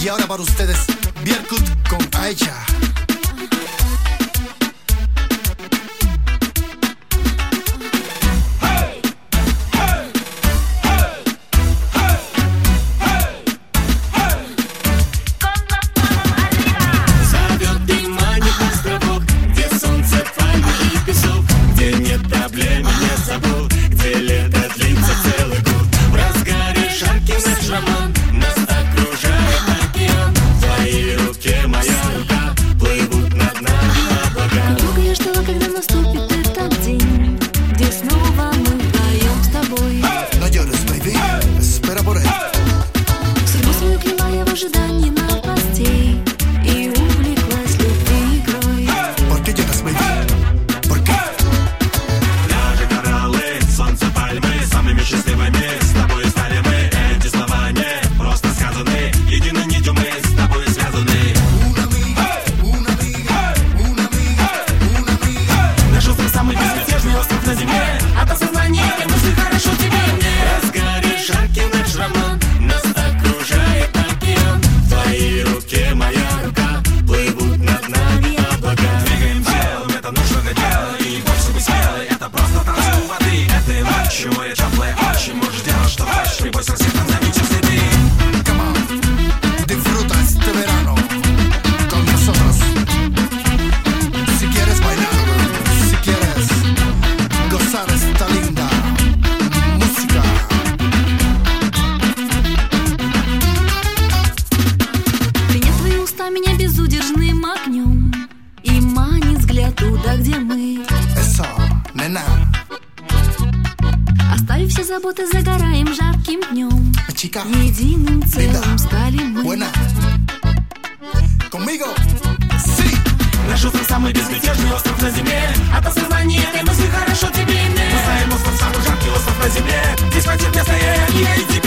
Y ahora para ustedes, Bierkut con Aicha. Меня безудержным огнем и манит взгляд туда, где мы. Eso, nena. Оставив все заботы, загораем жарким днем. Chica, единым целым linda, стали мы. Buena. Conmigo, sí. Наш остров самый безмятежный остров на земле. От осознания этой мысли хорошо тебе. Мы знаем остров самый жаркий остров на земле. Здесь хватит места, и я иди.